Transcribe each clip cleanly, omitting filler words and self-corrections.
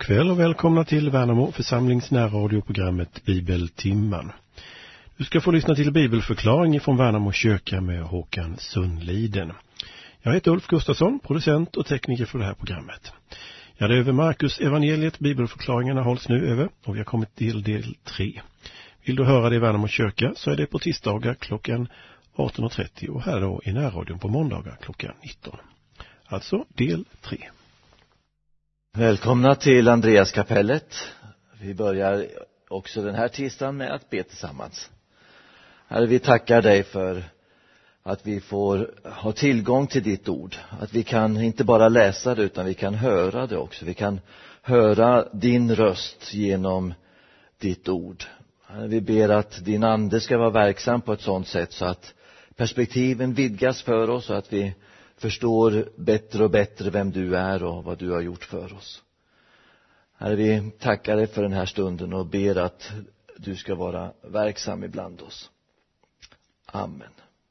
kväll och välkomna till Värnamo församlings närradioprogrammet Bibeltimman. Du ska få lyssna till bibelförklaring från Värnamo kyrka med Håkan Sundliden. Jag heter Ulf Gustafsson, producent och tekniker för det här programmet. Ja, det är över Markus evangeliet bibelförklaringarna hålls nu över och vi har kommit till del 3. Vill du höra det i Värnamo kyrka så är det på tisdagar klockan 18.30 och här då i närradion på måndagar klockan 19. Alltså del 3. Välkomna till Andreaskapellet. Vi börjar också den här tisdagen med att be tillsammans. Herre, vi tackar dig för att vi får ha tillgång till ditt ord. Att vi kan inte bara läsa det utan vi kan höra det också. Vi kan höra din röst genom ditt ord. Herre, vi ber att din ande ska vara verksam på ett sådant sätt så att perspektiven vidgas för oss och att vi förstår bättre och bättre vem du är och vad du har gjort för oss. Herre, vi tackar dig för den här stunden och ber att du ska vara verksam ibland oss. Amen.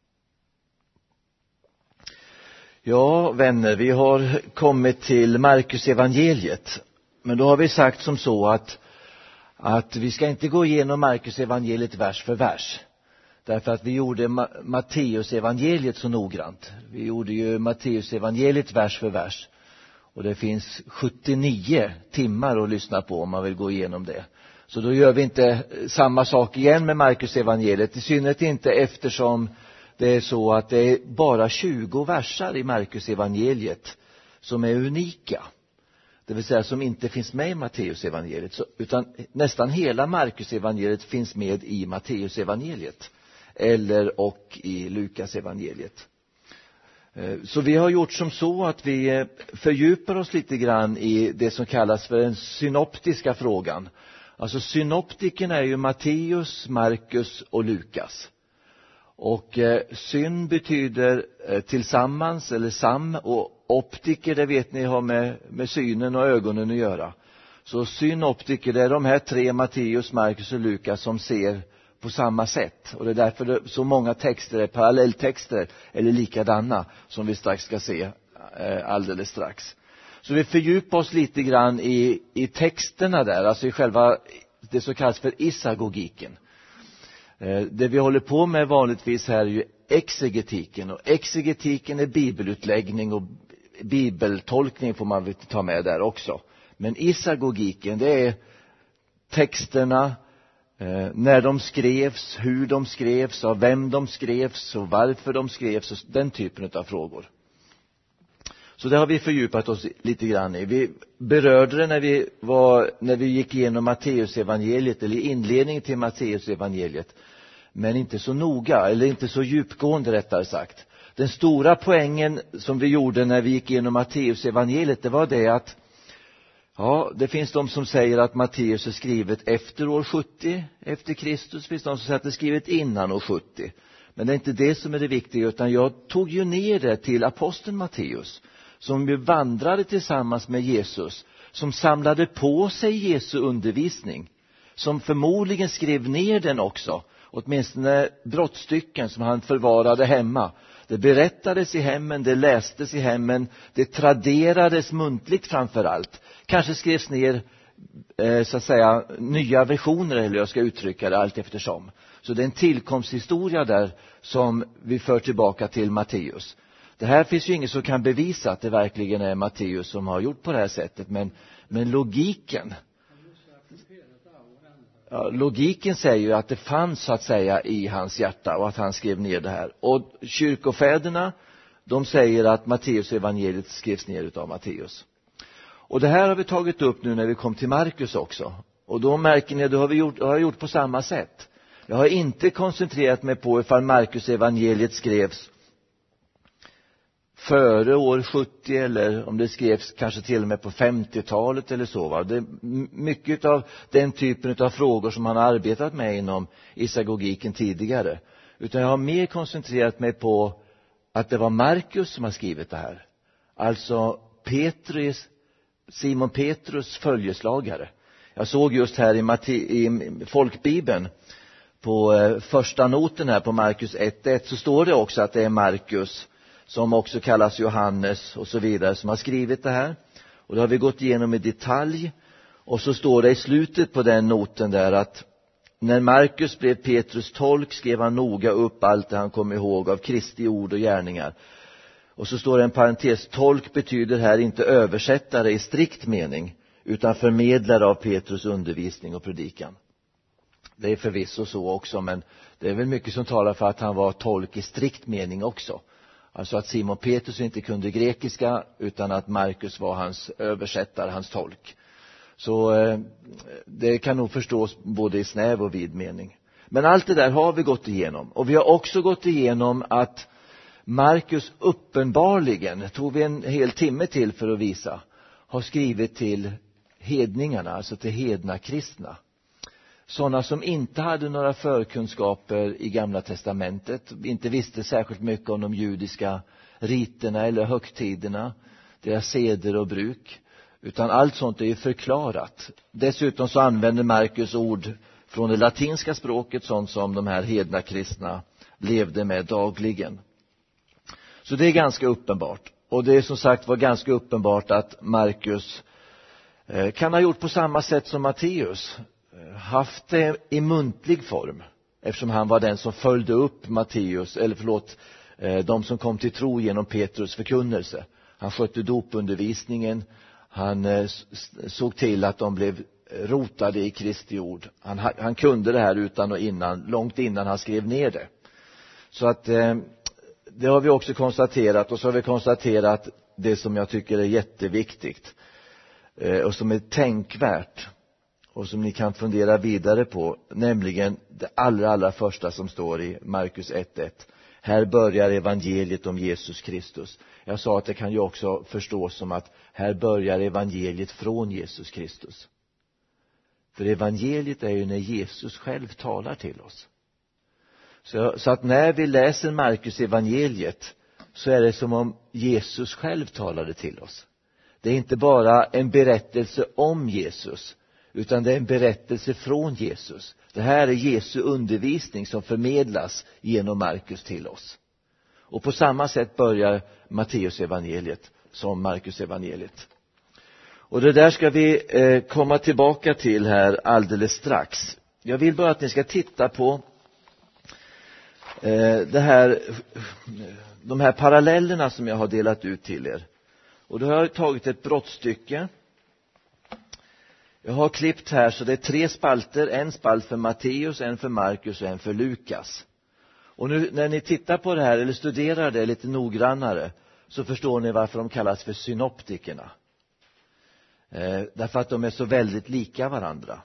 Ja, vänner, vi har kommit till Markus evangeliet. Men då har vi sagt som så att vi ska inte gå igenom Markus evangeliet vers för vers. Därför att vi gjorde Matteus evangeliet så noggrant. Vi gjorde ju Matteus evangeliet vers för vers. Och det finns 79 timmar att lyssna på om man vill gå igenom det. Så då gör vi inte samma sak igen med Markus evangeliet. I synnerhet inte eftersom det är så att det är bara 20 versar i Markus evangeliet som är unika. Det vill säga som inte finns med i Matteus evangeliet. Utan nästan hela Markus evangeliet finns med i Matteus evangeliet. Eller och i Lukas evangeliet. Så vi har gjort som så att vi fördjupar oss lite grann i det som kallas för den synoptiska frågan. Alltså synoptikerna är ju Matteus, Markus och Lukas. Och syn betyder tillsammans eller sam, och optiker, det vet ni, har med synen och ögonen att göra. Så synoptiker, det är de här tre, Matteus, Markus och Lukas, som ser på samma sätt. Och det är därför så många texter är parallelltexter eller likadana, som vi strax ska se alldeles strax. Så vi fördjupar oss lite grann i texterna där, alltså i själva det som kallas för isagogiken. Det vi håller på med vanligtvis här är ju exegetiken, och exegetiken är bibelutläggning och bibeltolkning får man ta med där också. Men isagogiken, det är texterna, när de skrevs, hur de skrevs, av vem de skrevs och varför de skrevs och den typen av frågor. Så det har vi fördjupat oss lite grann i. Vi berörde det när vi gick igenom Matteus evangeliet, eller inledningen till Matteus evangeliet, men inte så noga, eller inte så djupgående rättare sagt. Den stora poängen som vi gjorde när vi gick igenom Matteus evangeliet, det var det att ja, det finns de som säger att Matteus är skrivet efter år 70 efter Kristus. Det finns de som säger att det är skrivet innan år 70. Men det är inte det som är det viktiga, utan jag tog ju ner det till aposteln Matteus, som ju vandrade tillsammans med Jesus, som samlade på sig Jesu undervisning, som förmodligen skrev ner den också, åtminstone brottstycken som han förvarade hemma. Det berättades i hemmen, det lästes i hemmen, det traderades muntligt framför allt. Kanske skrevs ner så att säga nya versioner, eller jag ska uttrycka det, allt eftersom. Så det är en tillkomsthistoria där som vi för tillbaka till Matteus. Det här finns ju ingen som kan bevisa att det verkligen är Matteus som har gjort på det här sättet, men logiken, logiken säger ju att det fanns så att säga i hans hjärta och att han skrev ner det här. Och kyrkofäderna, de säger att Matteus evangeliet skrevs ner utav Matteus. Och det här har vi tagit upp nu när vi kom till Markus också. Och då märker ni att har jag gjort på samma sätt. Jag har inte koncentrerat mig på ifall Markus evangeliet skrevs före år 70 eller om det skrevs kanske till och med på 50-talet eller så. Va? Det är mycket av den typen av frågor som man har arbetat med inom isagogiken tidigare. Utan jag har mer koncentrerat mig på att det var Markus som har skrivit det här. Alltså Simon Petrus följeslagare. Jag såg just här i folkbibeln på första noten här på Markus 1:1 så står det också att det är Markus, som också kallas Johannes och så vidare, som har skrivit det här. Och det har vi gått igenom i detalj. Och så står det i slutet på den noten där att när Markus blev Petrus tolk skrev han noga upp allt det han kom ihåg av Kristi ord och gärningar. Och så står det en parentes, tolk betyder här inte översättare i strikt mening utan förmedlare av Petrus undervisning och predikan. Det är förvisso så också, men det är väl mycket som talar för att han var tolk i strikt mening också. Alltså att Simon Petrus inte kunde grekiska utan att Markus var hans översättare, hans tolk. Så det kan nog förstås både i snäv och vid mening. Men allt det där har vi gått igenom. Och vi har också gått igenom att Markus uppenbarligen, tog vi en hel timme till för att visa, har skrivit till hedningarna, alltså till hedna kristna. Sådana som inte hade några förkunskaper i Gamla testamentet, inte visste särskilt mycket om de judiska riterna eller högtiderna, deras seder och bruk. Utan allt sånt är ju förklarat. Dessutom så använder Markus ord från det latinska språket, sånt som de här hedna kristna levde med dagligen. Så det är ganska uppenbart. Och det är som sagt var ganska uppenbart att Markus kan ha gjort på samma sätt som Matteus. Haft det i muntlig form. Eftersom han var den som följde upp de som kom till tro genom Petrus förkunnelse. Han skötte dopundervisningen. Han såg till att de blev rotade i Kristi ord. Han kunde det här utan och innan, långt innan han skrev ner det. Så att det har vi också konstaterat. Och så har vi konstaterat det som jag tycker är jätteviktigt och som är tänkvärt och som ni kan fundera vidare på, nämligen det allra första som står i Markus 1:1. Här börjar evangeliet om Jesus Kristus. Jag sa att det kan ju också förstås som att här börjar evangeliet från Jesus Kristus. För evangeliet är ju när Jesus själv talar till oss. Så att när vi läser Markus evangeliet så är det som om Jesus själv talade till oss. Det är inte bara en berättelse om Jesus, utan det är en berättelse från Jesus. Det här är Jesu undervisning som förmedlas genom Markus till oss. Och på samma sätt börjar Matteus evangeliet som Markus evangeliet. Och det där ska vi komma tillbaka till här alldeles strax. Jag vill bara att ni ska titta på de här parallellerna som jag har delat ut till er. Och då har jag tagit ett brottstycke. Jag har klippt här så det är 3 spalter. En spalt för Matteus, en för Markus och en för Lukas. Och nu när ni tittar på det här eller studerar det lite noggrannare så förstår ni varför de kallas för synoptikerna. Därför att de är så väldigt lika varandra.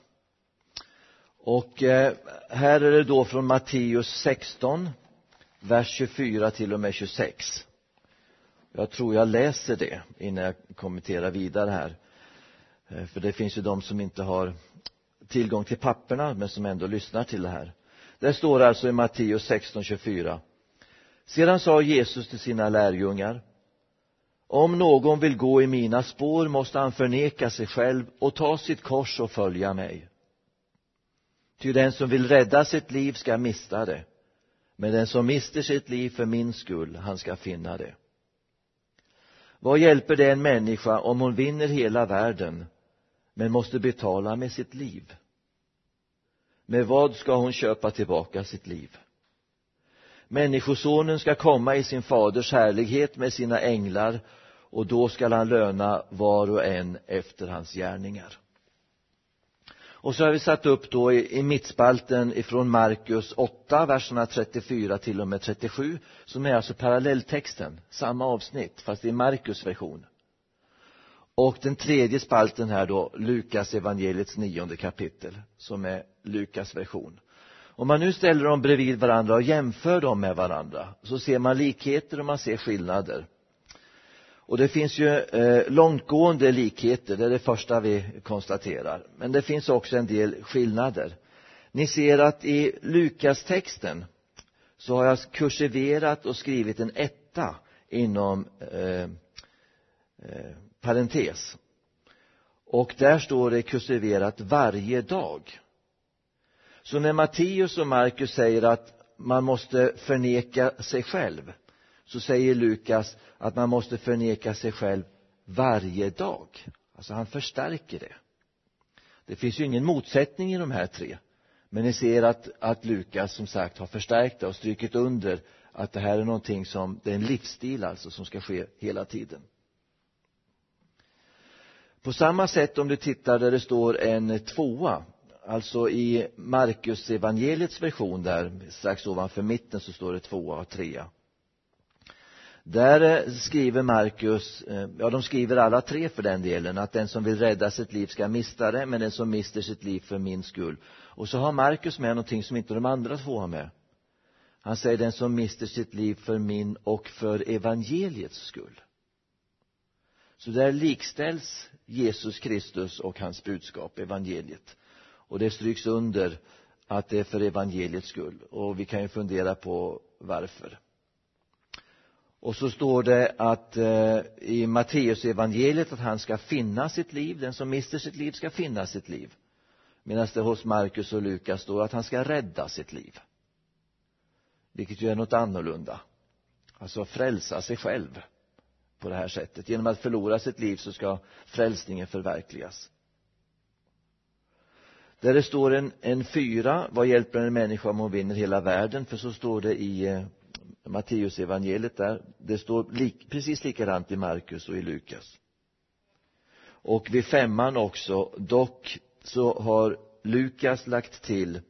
Och här är det då från Matteus 16, vers 24 till och med 26. Jag tror jag läser det innan jag kommenterar vidare här. För det finns ju de som inte har tillgång till papperna men som ändå lyssnar till det här. Det står alltså i Matteus 16:24. Sedan sa Jesus till sina lärjungar: om någon vill gå i mina spår måste han förneka sig själv och ta sitt kors och följa mig. Ty den som vill rädda sitt liv ska mista det, men den som mister sitt liv för min skull, han ska finna det. Vad hjälper det en människa om hon vinner hela världen men måste betala med sitt liv? Med vad ska hon köpa tillbaka sitt liv? Människosonen ska komma i sin faders härlighet med sina änglar, och då ska han löna var och en efter hans gärningar. Och så har vi satt upp då i mittspalten ifrån Markus 8, verserna 34 till och med 37, som är alltså parallelltexten, samma avsnitt fast i Markus version. Och den tredje spalten här då, Lukas evangeliets 9:e kapitel, som är Lukas version. Om man nu ställer dem bredvid varandra och jämför dem med varandra så ser man likheter och man ser skillnader. Och det finns ju långtgående likheter, det är det första vi konstaterar. Men det finns också en del skillnader. Ni ser att i Lukas-texten så har jag kursiverat och skrivit en 1 inom parentes. Och där står det kursiverat varje dag. Så när Matteus och Markus säger att man måste förneka sig själv, så säger Lukas att man måste förneka sig själv varje dag. Alltså han förstärker det. Det finns ju ingen motsättning i de här tre. Men ni ser att Lukas som sagt har förstärkt det och strykit under att det här är någonting som, det är en livsstil alltså som ska ske hela tiden. På samma sätt om du tittar där det står en tvåa, alltså i Markus evangeliets version där strax ovanför mitten så står det tvåa och trea. Där skriver Markus, ja de skriver alla tre för den delen, att den som vill rädda sitt liv ska mista det, men den som mister sitt liv för min skull. Och så har Markus med någonting som inte de andra två har med. Han säger den som mister sitt liv för min och för evangeliets skull. Så där likställs Jesus Kristus och hans budskap, evangeliet. Och det stryks under att det är för evangeliets skull. Och vi kan ju fundera på varför. Och så står det att i Matteus evangeliet att han ska finna sitt liv. Den som mister sitt liv ska finna sitt liv. Medan det hos Markus och Lukas står att han ska rädda sitt liv. Vilket ju är något annorlunda. Alltså frälsa sig själv på det här sättet. Genom att förlora sitt liv så ska frälsningen förverkligas. Där det står en 4, vad hjälper en människa om hon vinner hela världen? För så står det i Matteus evangeliet där. Det står precis likadant i Markus och i Lukas. Och vid 5 också, dock så har Lukas lagt till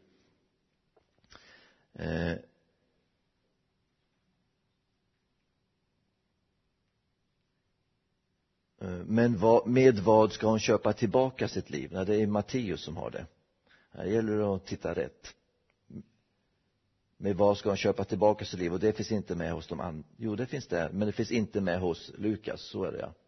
men med vad ska hon köpa tillbaka sitt liv? Nej, det är Matteus som har det. Här gäller det att titta rätt. Med vad ska hon köpa tillbaka sitt liv? Och det finns inte med hos de andra. Jo, det finns det. Men det finns inte med hos Lukas. Så är det, ja.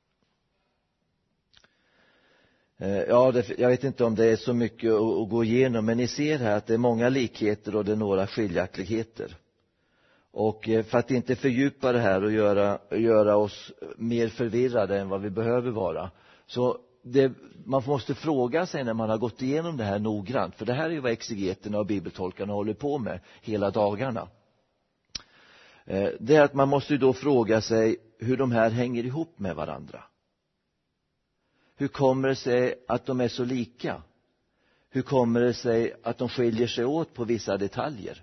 Jag vet inte om det är så mycket att gå igenom. Men ni ser här att det är många likheter och det är några skiljaktigheter. Och för att inte fördjupa det här och göra oss mer förvirrade än vad vi behöver vara. Så man måste fråga sig när man har gått igenom det här noggrant. För det här är ju vad exegeterna och bibeltolkarna håller på med hela dagarna. Det är att man måste då fråga sig hur de här hänger ihop med varandra. Hur kommer det sig att de är så lika? Hur kommer det sig att de skiljer sig åt på vissa detaljer?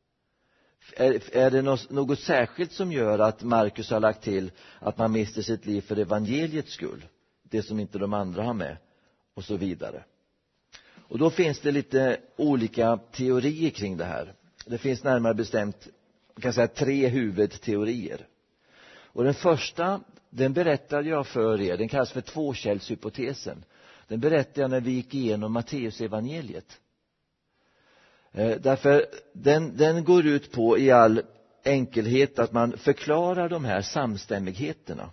Är det något särskilt som gör att Markus har lagt till att man mister sitt liv för evangeliets skull? Det som inte de andra har med. Och så vidare. Och då finns det lite olika teorier kring det här. Det finns närmare bestämt, man kan säga 3 huvudteorier. Och den första, den berättade jag för er. Den kallas för tvåkällshypotesen. Den berättade jag när vi gick igenom Matteus evangeliet. Därför den går ut på i all enkelhet att man förklarar de här samstämmigheterna.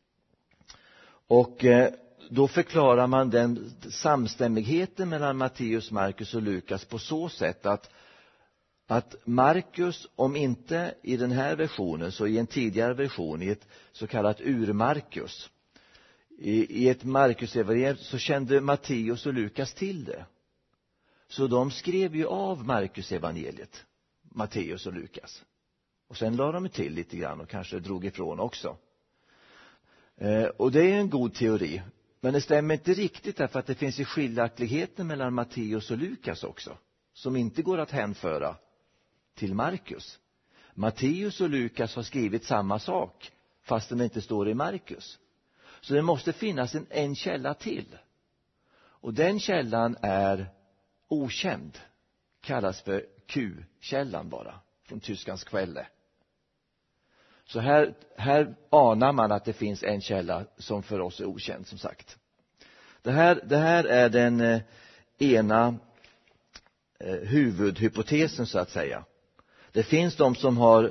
Och då förklarar man den samstämmigheten mellan Matteus, Markus och Lukas på så sätt att Markus, om inte i den här versionen så i en tidigare version, i ett så kallat ur-Markus, i ett Markus-evangelium så kände Matteus och Lukas till det. Så de skrev ju av Markus-evangeliet, Matteus och Lukas. Och sen la de till lite grann och kanske drog ifrån också. Och det är en god teori. Men det stämmer inte riktigt därför att det finns ju skiljaktigheter mellan Matteus och Lukas också. Som inte går att hänföra till Markus. Matteus och Lukas har skrivit samma sak fast den inte står i Markus. Så det måste finnas en källa till. Och den källan är okänd. Kallas för Q-källan bara. Från tyskans Quelle. Så här anar man att det finns en källa som för oss är okänd som sagt. Det här är den ena huvudhypotesen så att säga. Det finns de som har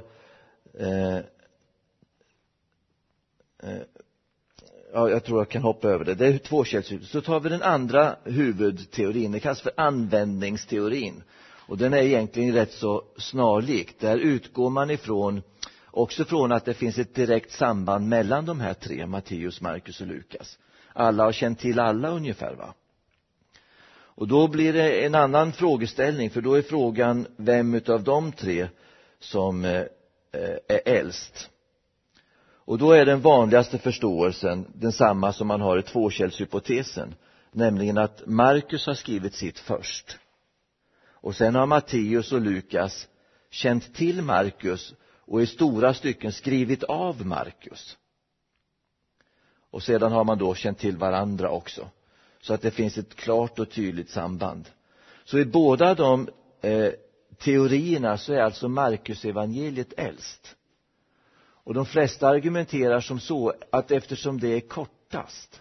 jag tror jag kan hoppa över det. Det är tvåkällshypotes. Så tar vi den andra huvudteorin. Det kallas för användningsteorin. Och den är egentligen rätt så snarlik. Där utgår man också från att det finns ett direkt samband mellan de här 3, Matteus, Markus och Lukas. Alla har känt till alla ungefär, va? Och då blir det en annan frågeställning, för då är frågan vem utav de 3 som är äldst. Och då är den vanligaste förståelsen densamma som man har i tvåkällshypotesen. nämligen att Markus har skrivit sitt först. Och sen har Matteus och Lukas känt till Markus och i stora stycken skrivit av Markus. Och sedan har man då känt till varandra också. Så att det finns ett klart och tydligt samband. Så i båda de teorierna så är alltså Markus evangeliet äldst. Och de flesta argumenterar som så att eftersom det är kortast,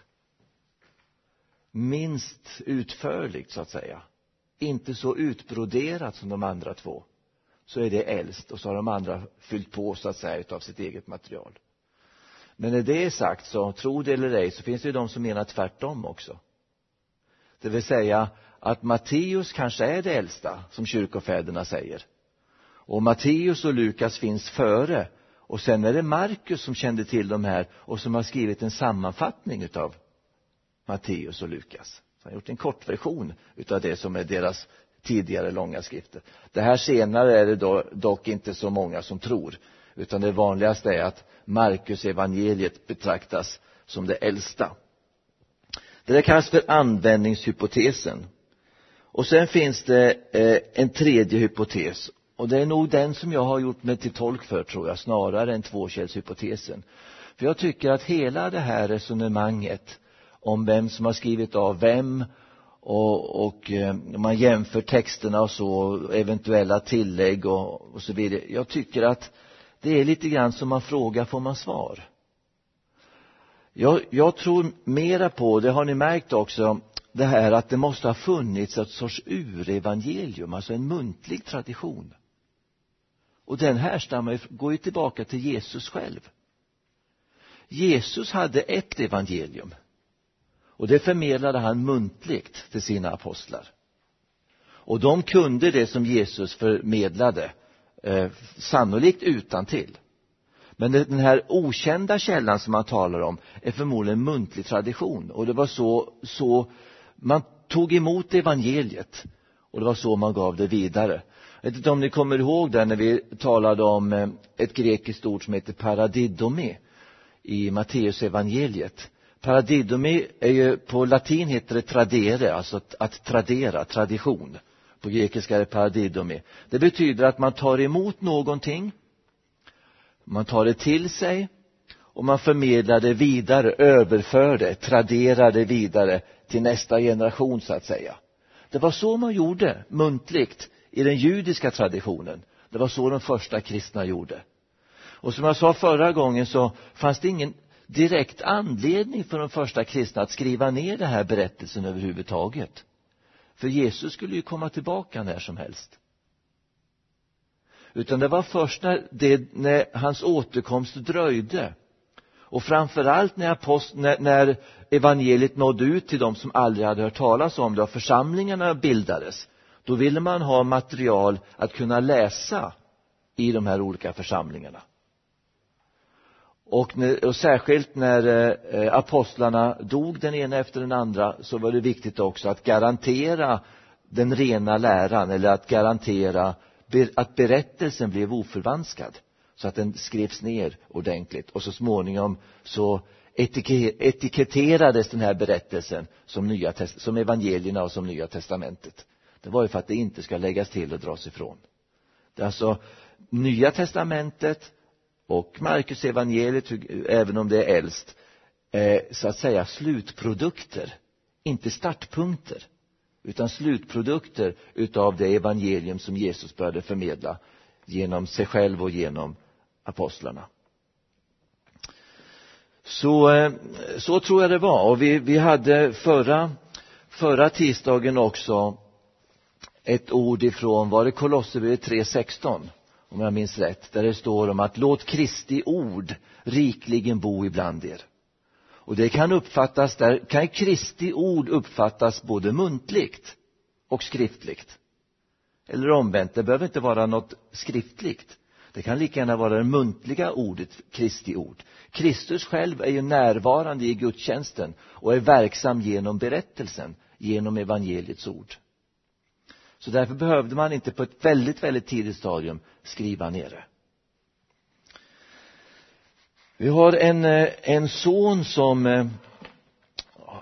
minst utförligt så att säga, inte så utbroderat som de andra två, så är det äldst, och så har de andra fyllt på så att säga av sitt eget material. Men när det är sagt, så tro det eller ej, så finns det ju de som menar tvärtom också. Det vill säga att Matteus kanske är det äldsta, som kyrkofäderna säger. Och Matteus och Lukas finns före. Och sen är det Markus som kände till de här och som har skrivit en sammanfattning utav Matteus och Lukas. Så han har gjort en kortversion utav det som är deras tidigare långa skrifter. Det här senare är det dock inte så många som tror. Utan det vanligaste är att Markus evangeliet betraktas som det äldsta. Det där kallas för användningshypotesen. Och sen finns det en tredje hypotes. Och det är nog den som jag har gjort mig till tolk för, tror jag, snarare än tvåkällshypotesen. För jag tycker att hela det här resonemanget om vem som har skrivit av vem och man jämför texterna och så, eventuella tillägg och så vidare. Jag tycker att det är lite grann som man frågar får man svar. Jag tror mera på, det har ni märkt också, det här att det måste ha funnits ett sorts urevangelium, alltså en muntlig tradition. Och den härstammar går ju tillbaka till Jesus själv. Jesus hade ett evangelium. Och det förmedlade han muntligt till sina apostlar. Och de kunde det som Jesus förmedlade, sannolikt utantill. Men den här okända källan som man talar om är förmodligen en muntlig tradition. Och det var så man tog emot evangeliet. Och det var så man gav det vidare. Jag vet inte om ni kommer ihåg där när vi talade om ett grekiskt ord som heter paradidome i Matteus evangeliet. Paradidome är ju, på latin heter det tradere, alltså att tradera, tradition. På grekiska är det paradidome. Det betyder att man tar emot någonting, man tar det till sig och man förmedlar det vidare, överför det, traderar det vidare till nästa generation så att säga. Det var så man gjorde muntligt i den judiska traditionen. Det var så de första kristna gjorde. Och som jag sa förra gången så fanns det ingen direkt anledning för de första kristna att skriva ner den här berättelsen överhuvudtaget. För Jesus skulle ju komma tillbaka när som helst. Utan det var först när hans återkomst dröjde. Och framförallt när evangeliet nådde ut till dem som aldrig hade hört talas om det och församlingarna bildades. Då ville man ha material att kunna läsa i de här olika församlingarna. Och särskilt när apostlarna dog den ena efter den andra så var det viktigt också att garantera den rena läran, eller att garantera att berättelsen blev oförvanskad så att den skrevs ner ordentligt. Och så småningom så etiketterades den här berättelsen som evangelierna och som Nya testamentet. Det var ju för att det inte ska läggas till och dras ifrån. Det är alltså Nya testamentet och Markus evangeliet, även om det är äldst, så att säga slutprodukter, inte startpunkter, utan slutprodukter utav det evangelium som Jesus började förmedla genom sig själv och genom apostlarna. Så tror jag det var. Och vi hade förra tisdagen också ett ord ifrån, var det Kolosserbrevet 3:16 om jag minns rätt, där det står om att låt Kristi ord rikligen bo ibland er. Och det kan uppfattas, där kan Kristi ord uppfattas både muntligt och skriftligt. Eller omvänt, det behöver inte vara något skriftligt. Det kan lika gärna vara det muntliga ordet, Kristi ord. Kristus själv är ju närvarande i gudstjänsten och är verksam genom berättelsen, genom evangeliets ord. Så därför behövde man inte på ett väldigt, väldigt tidigt stadium skriva ner det. Vi har en son som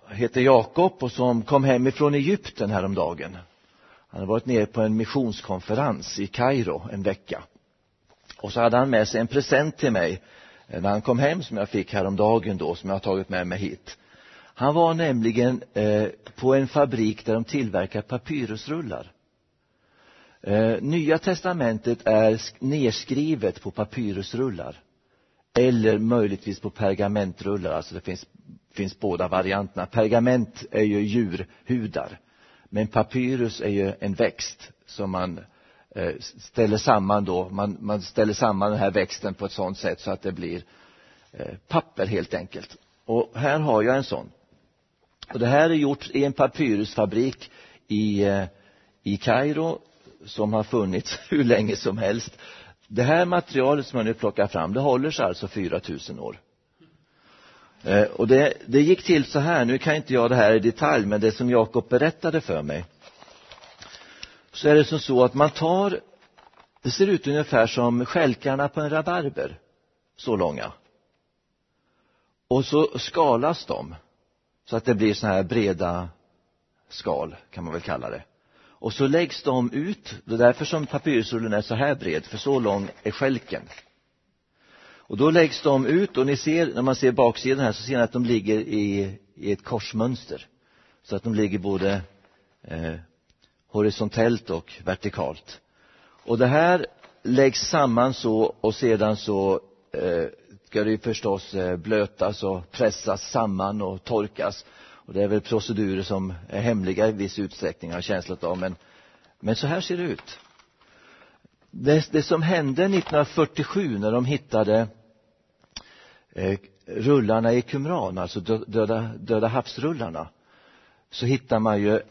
heter Jakob och som kom hem ifrån Egypten häromdagen. Han hade varit nere på en missionskonferens i Kairo en vecka. Och så hade han med sig en present till mig när han kom hem som jag fick häromdagen då, som jag har tagit med mig hit. Han var nämligen på en fabrik där de tillverkar papyrusrullar. Nya testamentet är nedskrivet på papyrusrullar. Eller möjligtvis på pergamentrullar. Alltså det finns båda varianterna. Pergament är ju djurhudar. Men papyrus är ju en växt som man ställer samman då. Man ställer samman den här växten på ett sådant sätt så att det blir papper helt enkelt. Och här har jag en sån. Och det här är gjort i en papyrusfabrik i Kairo som har funnits hur länge som helst. Det här materialet som jag nu plockar fram, det håller sig alltså 4000 år. Och det gick till så här, nu kan inte jag det här i detalj, men det som Jakob berättade för mig. Så är det som så att man tar, det ser ut ungefär som skälkarna på en rabarber, så långa. Och så skalas de, så att det blir så här breda skal, kan man väl kalla det. Och så läggs de ut, det är därför som papyrusrullen är så här bred, för så lång är skälken. Och då läggs de ut och ni ser, när man ser baksidan här så ser ni att de ligger i ett korsmönster. Så att de ligger både horisontellt och vertikalt. Och det här läggs samman så och sedan så ska det ju förstås blötas och pressas samman och torkas. Och det är väl procedurer som är hemliga i viss utsträckning, har känslat av. Men så här ser det ut. Det som hände 1947 när de hittade rullarna i Qumran, alltså döda havsrullarna, så hittar man ju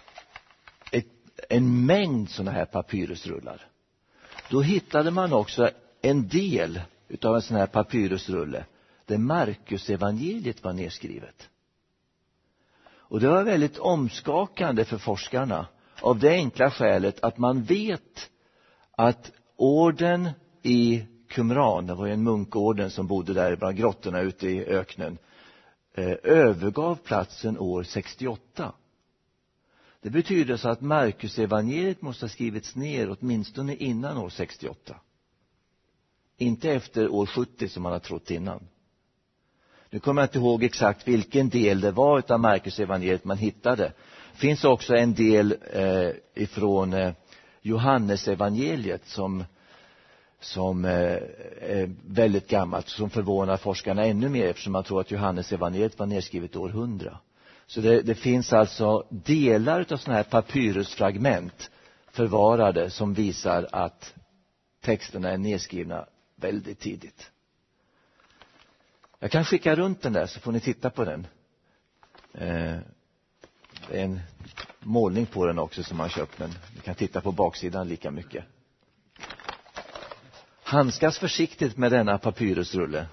en mängd sådana här papyrusrullar. Då hittade man också en del utav en sån här papyrusrulle där Markus evangeliet var nedskrivet. Och det var väldigt omskakande för forskarna av det enkla skälet att man vet att orden i Qumran, det var en munkorden som bodde där bland grottorna ute i öknen, övergav platsen år 68. Det betyder så att Markus evangeliet måste ha skrivits ner åtminstone innan år 68. Inte efter år 70 som man har trott innan. Nu kommer jag inte ihåg exakt vilken del det var av Markus evangeliet man hittade. Det finns också en del ifrån Johannes evangeliet som är väldigt gammalt, som förvånar forskarna ännu mer eftersom man tror att Johannes evangeliet var nedskrivet år 100. Så det finns alltså delar av sådana här papyrusfragment förvarade som visar att texterna är nedskrivna väldigt tidigt. Jag kan skicka runt den där så får ni titta på den. Det är en målning på den också som man köpt, men ni kan titta på baksidan lika mycket. Handskas försiktigt med denna papyrusrulle.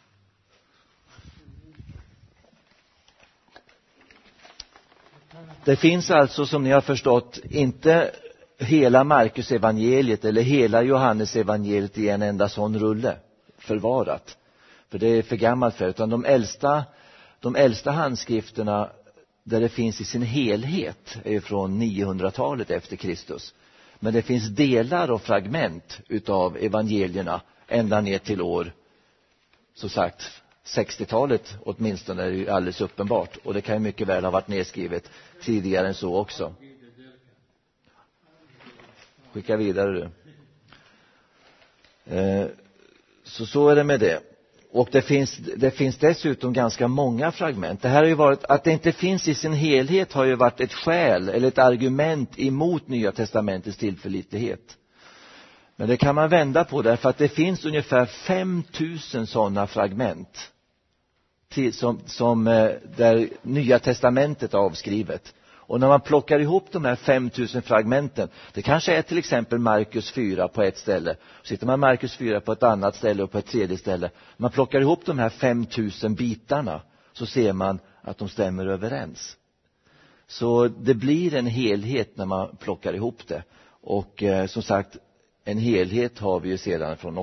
Det finns alltså, som ni har förstått, inte hela Markus evangeliet eller hela Johannes evangeliet i en enda sån rulle förvarat. För det är för gammalt för, utan de äldsta handskrifterna där det finns i sin helhet är från 900-talet efter Kristus. Men det finns delar och fragment utav evangelierna ända ner till år, så sagt, 60-talet åtminstone, är det ju alldeles uppenbart. Och det kan ju mycket väl ha varit nedskrivet tidigare än så också. Skicka vidare du. Så är det med det. Och det finns dessutom ganska många fragment. Det här har ju varit, att det inte finns i sin helhet har ju varit ett skäl eller ett argument emot Nya testamentets tillförlitlighet. Men det kan man vända på därför att det finns ungefär 5000 sådana fragment som där Nya testamentet är avskrivet. Och när man plockar ihop de här 5000 fragmenten, det kanske är till exempel Markus 4 på ett ställe, så sitter man Markus 4 på ett annat ställe och på ett tredje ställe. Man plockar ihop de här 5000 bitarna, så ser man att de stämmer överens. Så det blir en helhet när man plockar ihop det. Och som sagt, en helhet har vi ju sedan från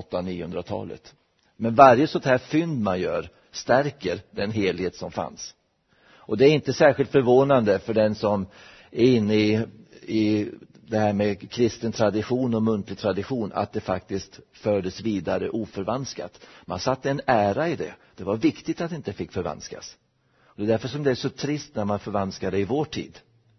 800-900-talet. Men varje sånt här fynd man gör stärker den helhet som fanns. Och det är inte särskilt förvånande för den som är inne i det här med kristen tradition och muntlig tradition, att det faktiskt fördes vidare oförvanskat. Man satte en ära i det. Det var viktigt att det inte fick förvanskas. Och det är därför som det är så trist när man förvanskar det i vår tid.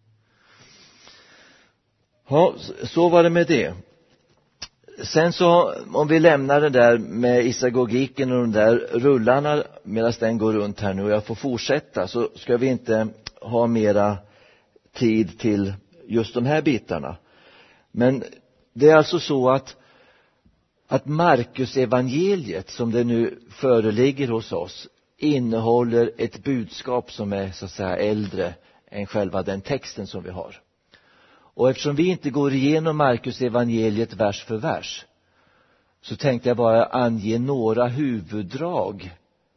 Ja, så var det med det. Sen så, om vi lämnar det där med isagogiken och de där rullarna medan den går runt här nu och jag får fortsätta, så ska vi inte ha mera tid till just de här bitarna. Men det är alltså så att Markus evangeliet som det nu föreligger hos oss innehåller ett budskap som är så att säga äldre än själva den texten som vi har. Och eftersom vi inte går igenom Markus evangeliet vers för vers, så tänkte jag bara ange några huvuddrag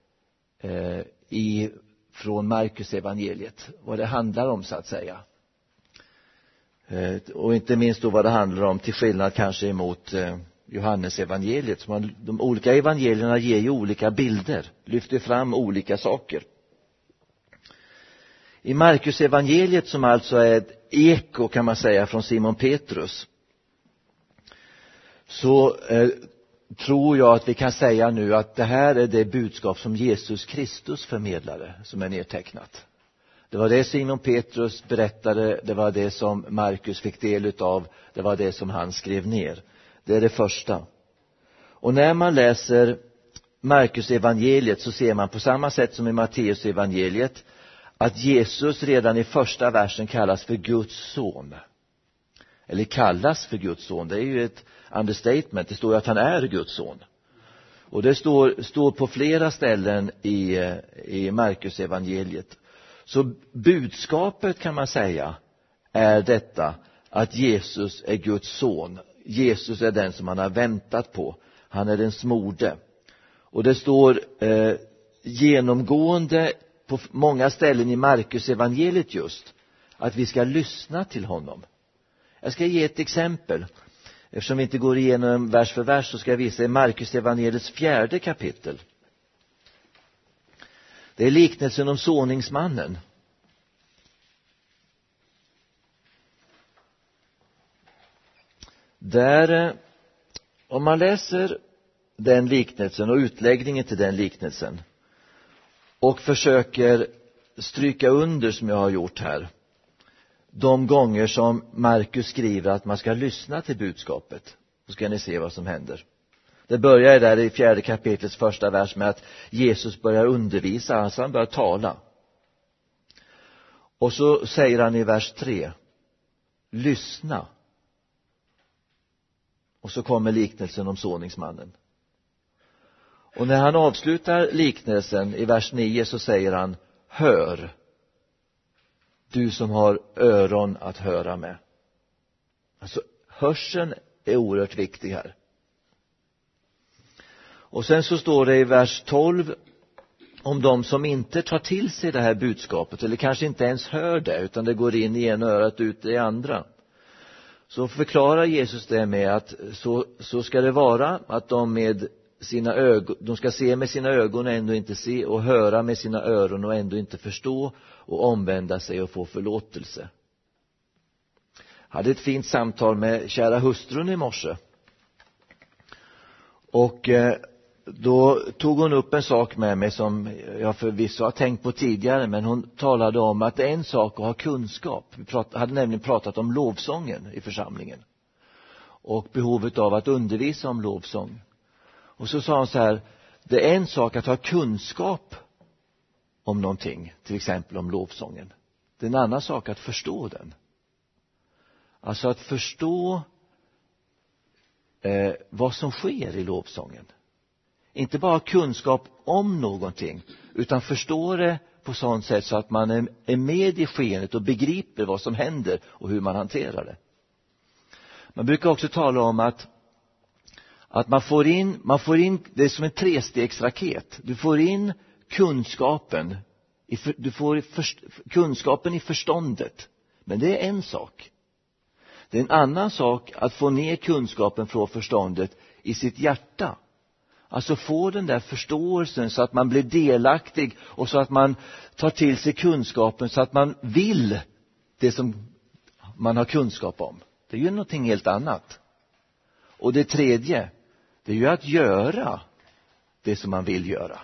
från Markus evangeliet, vad det handlar om så att säga. Och inte minst då vad det handlar om, till skillnad kanske emot Johannes evangeliet. De olika evangelierna ger ju olika bilder, lyfter fram olika saker. I Markus evangeliet, som alltså är ett eko kan man säga från Simon Petrus, så tror jag att vi kan säga nu att det här är det budskap som Jesus Kristus förmedlade, som är nedtecknat. Det var det Simon Petrus berättade, det var det som Markus fick del utav, det var det som han skrev ner. Det är det första. Och när man läser Markus evangeliet så ser man på samma sätt som i Matteus evangeliet att Jesus redan i första versen kallas för Guds son. Eller kallas för Guds son, det är ju ett understatement. Det står ju att han är Guds son. Och det står på flera ställen i Markus evangeliet. Så budskapet kan man säga är detta, att Jesus är Guds son. Jesus är den som man har väntat på. Han är den smorde. Och det står genomgående på många ställen i Markus evangeliet just att vi ska lyssna till honom. Jag ska ge ett exempel. Eftersom vi inte går igenom vers för vers så ska jag visa i Markus evangeliets 4:e kapitel. Det är liknelsen om såningsmannen. Där, om man läser den liknelsen och utläggningen till den liknelsen och försöker stryka under, som jag har gjort här, de gånger som Markus skriver att man ska lyssna till budskapet, så ska ni se vad som händer. Det börjar där i 4:e kapitlets första vers med att Jesus börjar undervisa, alltså han börjar tala. Och så säger han i vers 3, lyssna. Och så kommer liknelsen om såningsmannen. Och när han avslutar liknelsen i vers 9 så säger han, hör, du som har öron att höra med. Alltså hörseln är oerhört viktig här. Och sen så står det i vers 12 om de som inte tar till sig det här budskapet, eller kanske inte ens hör det, utan det går in i ena örat ut i andra. Så förklarar Jesus det med att så ska det vara, att de ska se med sina ögon och ändå inte se, och höra med sina öron och ändå inte förstå, och omvända sig och få förlåtelse. Jag hade ett fint samtal med kära hustrun i morse. Och då tog hon upp en sak med mig som jag förvisso har tänkt på tidigare, men hon talade om att det är en sak att ha kunskap. Vi hade nämligen pratat om lovsången i församlingen och behovet av att undervisa om lovsång. Och så sa hon så här, det är en sak att ha kunskap om någonting, till exempel om lovsången. Det är en annan sak att förstå den. Alltså att förstå vad som sker i lovsången. Inte bara kunskap om någonting, utan förstå det på sådant sätt så att man är med i skenet och begriper vad som händer och hur man hanterar det. Man brukar också tala om att man får in det är som en trestegsraket. Du får in kunskapen, kunskapen i förståndet, men det är en sak. Det är en annan sak att få ner kunskapen från förståndet i sitt hjärta. Alltså få den där förståelsen så att man blir delaktig och så att man tar till sig kunskapen så att man vill det som man har kunskap om. Det är ju någonting helt annat. Och det tredje, det är ju att göra det som man vill göra.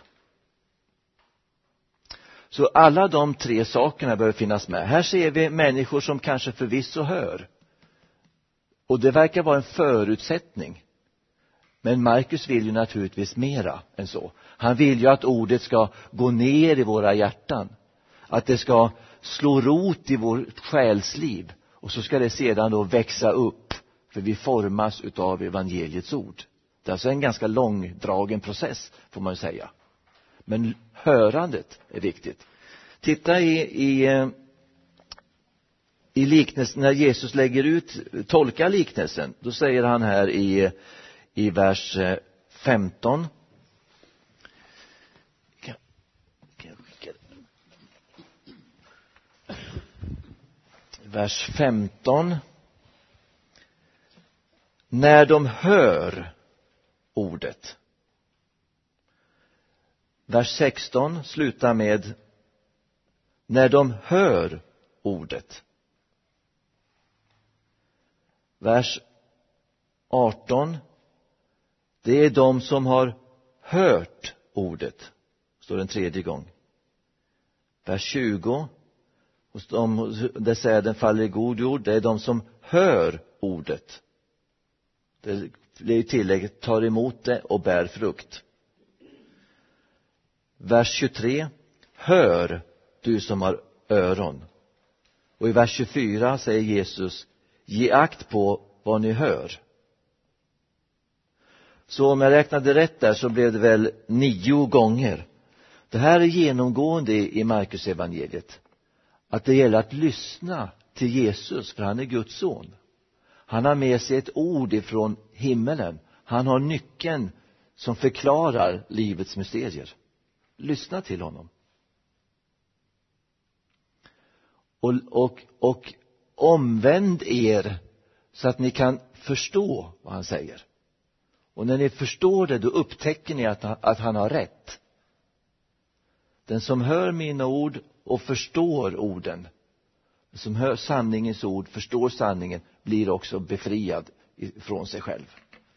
Så alla de tre sakerna behöver finnas med. Här ser vi människor som kanske förvisso hör. Och det verkar vara en förutsättning. Men Markus vill ju naturligtvis mera än så. Han vill ju att ordet ska gå ner i våra hjärtan. Att det ska slå rot i vårt själsliv. Och så ska det sedan då växa upp. För vi formas utav evangeliets ord. Det är alltså en ganska långdragen process, får man säga. Men hörandet är viktigt. Titta i liknelsen när Jesus tolkar liknelsen. Då säger han här i vers 15. Vers 15. När de hör ordet. Vers 16 slutar med när de hör ordet. Vers 18. Det är de som har hört ordet. Står en tredje gång. Vers 20. Hos dem där säden faller i god jord. Det är de som hör ordet. Det är tillägget tar emot det och bär frukt. Vers 23. Hör du som har öron. Och i vers 24 säger Jesus, ge akt på vad ni hör. Så om jag räknade rätt där så blev det väl 9 gånger. Det här är genomgående i Markus evangeliet. Att det gäller att lyssna till Jesus, för han är Guds son. Han har med sig ett ord ifrån himmelen. Han har nyckeln som förklarar livets mysterier. Lyssna till honom. Och omvänd er så att ni kan förstå vad han säger. Och när ni förstår det, då upptäcker ni att han har rätt. Den som hör mina ord och förstår orden, den som hör sanningens ord, förstår sanningen, blir också befriad från sig själv.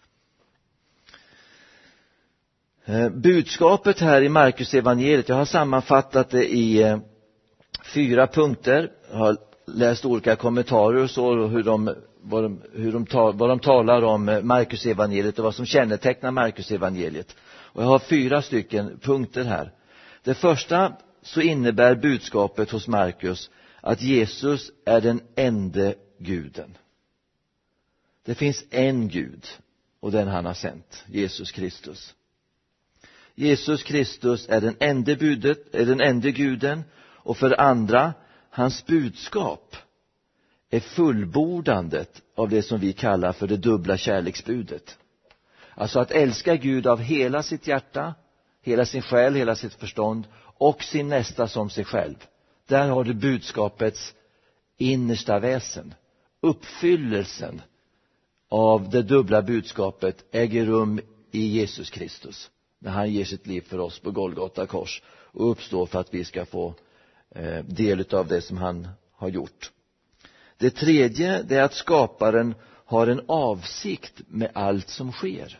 Budskapet här i Markus evangeliet, jag har sammanfattat det i 4 punkter. Jag har läst olika kommentarer och så, och vad de talar om Markus evangeliet och vad som kännetecknar Markus evangeliet. Och jag har 4 stycken punkter här. Det första, så innebär budskapet hos Markus att Jesus är den ende guden. Det finns en Gud, och den han har sänt, Jesus Kristus. Jesus Kristus är den ende guden, och för andra, hans budskap är fullbordandet av det som vi kallar för det dubbla kärleksbudet. Alltså att älska Gud av hela sitt hjärta, hela sin själ, hela sitt förstånd och sin nästa som sig själv. Där har du budskapets innersta väsen. Uppfyllelsen av det dubbla budskapet äger rum i Jesus Kristus. När han ger sitt liv för oss på Golgata kors och uppstår för att vi ska få del av det som han har gjort. Det tredje, det är att skaparen har en avsikt med allt som sker.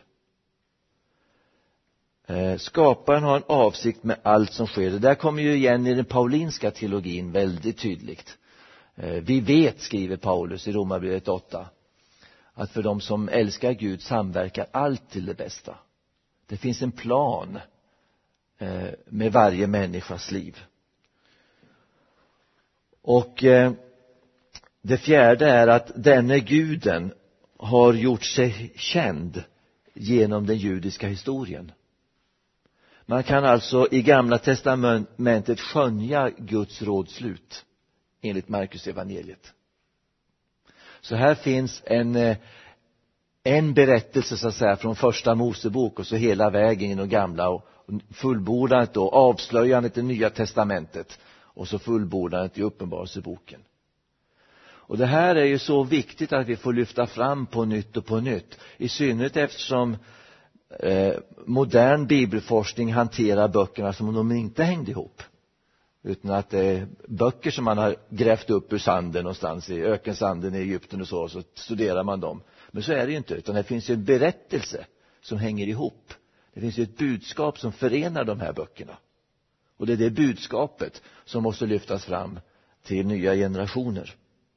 Skaparen har en avsikt med allt som sker. Det där kommer ju igen i den paulinska teologin väldigt tydligt. Vi vet, skriver Paulus i Romarbrevet 8, att för de som älskar Gud samverkar allt till det bästa. Det finns en plan med varje människas liv. Och det fjärde är att denne guden har gjort sig känd genom den judiska historien. Man kan alltså i Gamla testamentet skönja Guds rådslut enligt Markus evangeliet. Så här finns en berättelse så att säga från första Mosebok och så hela vägen genom Gamla och fullbordandet och avslöjandet i Nya testamentet och så fullbordandet i Uppenbarelseboken. Och det här är ju så viktigt att vi får lyfta fram på nytt och på nytt. I synnerhet eftersom modern bibelforskning hanterar böckerna som om de inte hängde ihop, utan att det är böcker som man har grävt upp ur sanden någonstans i ökensanden i Egypten och så studerar man dem. Men så är det ju inte, utan det finns ju en berättelse som hänger ihop. Det finns ju ett budskap som förenar de här böckerna. Och det är det budskapet som måste lyftas fram till nya generationer.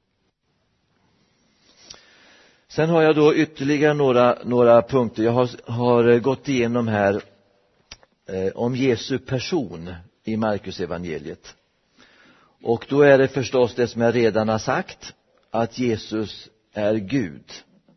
Sen har jag då ytterligare några punkter. Jag har gått igenom här om Jesu person i Markus evangeliet. Och då är det förstås det som jag redan har sagt, att Jesus är Gud.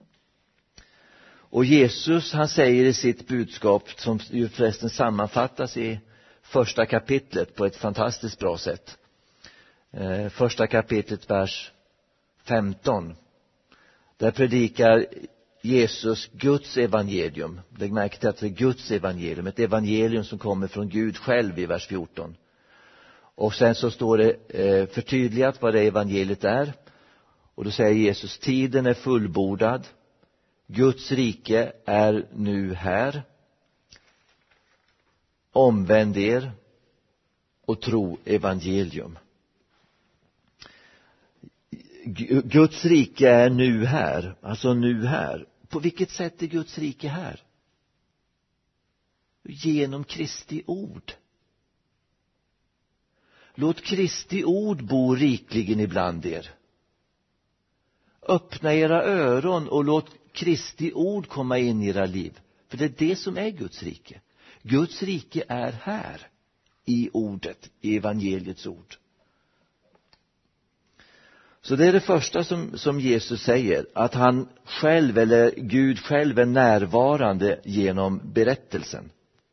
Och Jesus, han säger i sitt budskap, som ju förresten sammanfattas i första kapitlet på ett fantastiskt bra sätt. Första kapitlet, vers 15. Där predikar Jesus Guds evangelium. Lägg märke till att det är Guds evangelium. Ett evangelium som kommer från Gud själv i vers 14. Och sen så står det förtydligat vad det evangeliet är. Och då säger Jesus: tiden är fullbordad. Guds rike är nu här. Omvänd er och tro evangelium. Guds rike är nu här, alltså nu här. På vilket sätt är Guds rike här? Genom Kristi ord. Låt Kristi ord bo rikligen ibland er. Öppna era öron och låt Kristi ord komma in i era liv. För det är det som är Guds rike. Guds rike är här i ordet, i evangeliets ord. Så det är det första som Jesus säger, att han själv, eller Gud själv, är närvarande genom berättelsen.